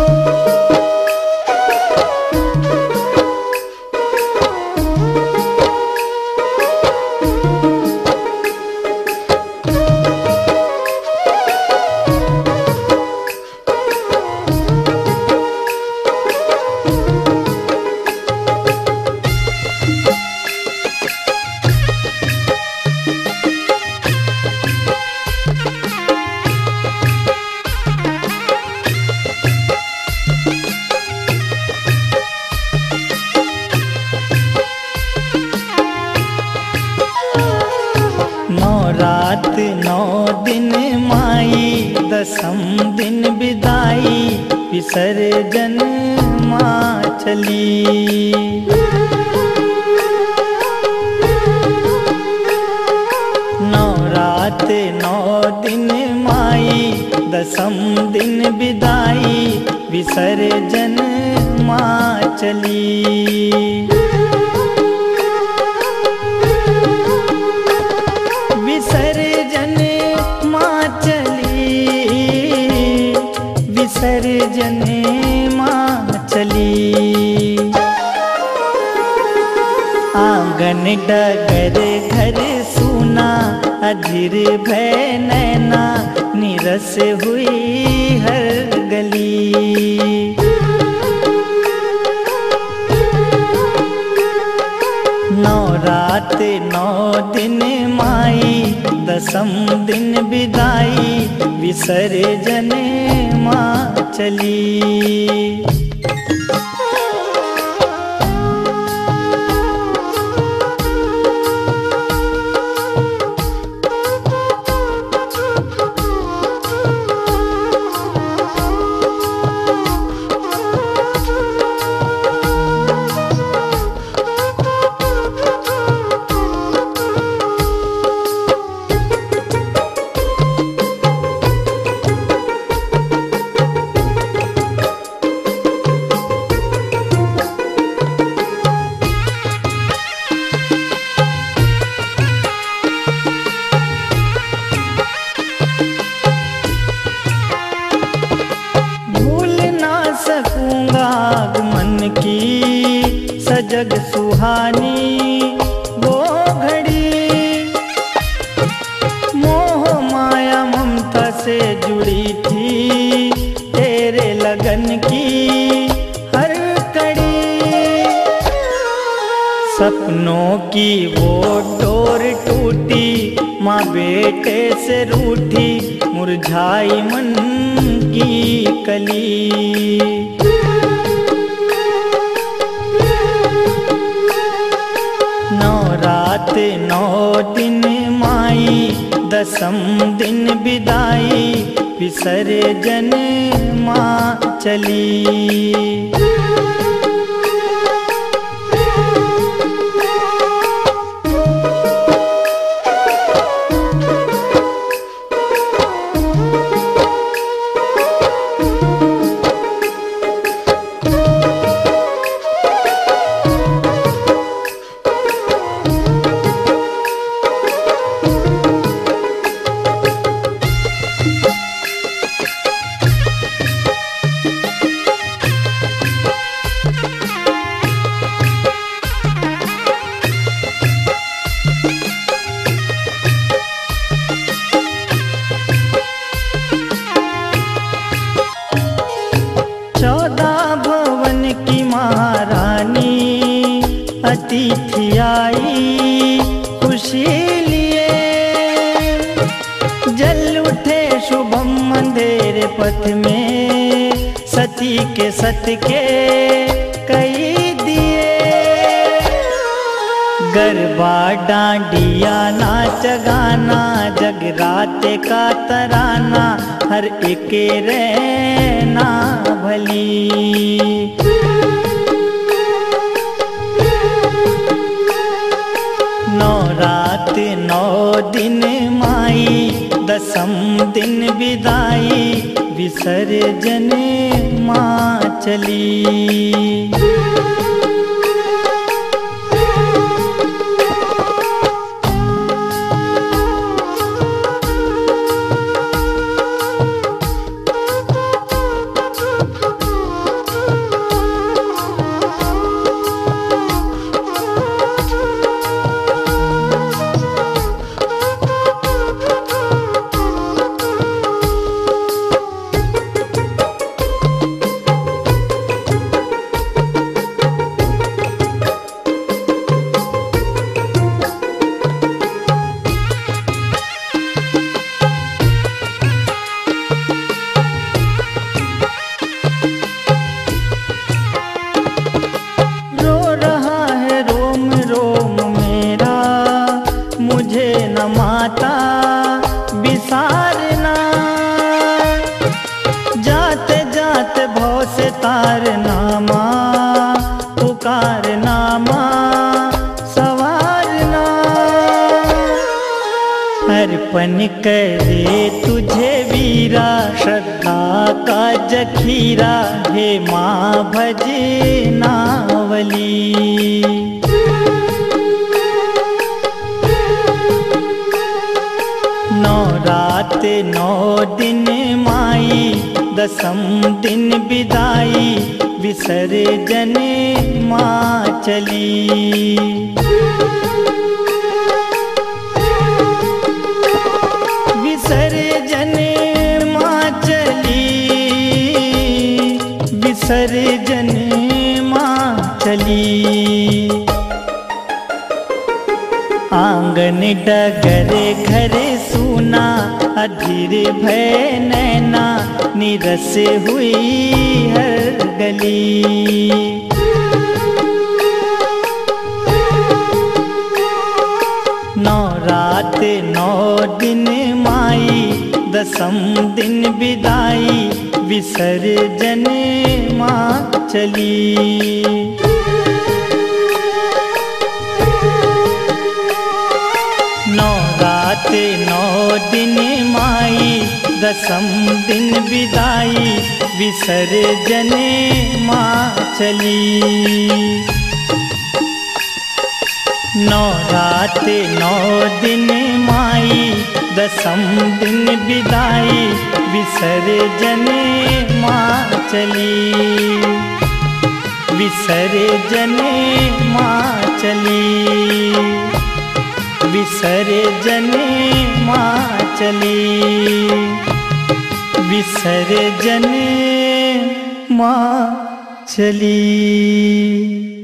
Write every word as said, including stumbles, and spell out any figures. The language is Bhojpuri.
रात नौ दिन माई दसम दिन विदाई विसर्जन माँ चली। नौ रात नौ दिन माई दसम दिन विदाई विसर्जन माँ चली। विसर्जन माँ चली, विसर्जन माँ चली। आंगन डगर घर सूना अधीर भय नैना निरस हुई हर गली। नौ रात नौ दिन माई दसम दिन विदाई विसर्जन माँ चली। की सजग सुहानी वो घड़ी मोह माया ममता से जुड़ी थी तेरे लगन की हर कड़ी। सपनों की वो डोर टूटी माँ बेटे से रूठी मुरझाई मन की कली। रात नौ दिन माई दसम दिन विदाई विसर्जन माँ चली। चौदह भवन की महारानी अतिथि आई खुशी लिए। जल उठे शुभम अंधेरे पथ में सती के सत के कई दिए। गरबा डांडिया नाच गाना जगराते का तराना हर एक रहना भली। नौ रात नौ दिन माई दसम दिन विदाई विसर्जन माँ चली। करे तुझे वीरा, श्रद्धा का जखीरा, हे माँ भजनावली। नौ रात नौ दिन माई, दसम दिन विदाई, विसर्जन माँ चली। विसर्जन माँ चली, विसर्जन माँ चली। आंगन डगर घर सूना, अधीर भय नैना, निरस हुई हर गली। नौ रात नौ दिन माई, दसम दिन विदाई, विसर्जन माँ चली। नौ रात नौ दिन माई, दसम दिन विदाई, विसर्जन माँ चली। नौ रात नौ दिन माई, दसम दिन विदाई, विसर्जन माँ चली। विसर्जन माँ चली, विसर्जन माँ चली, विसर्जन माँ चली।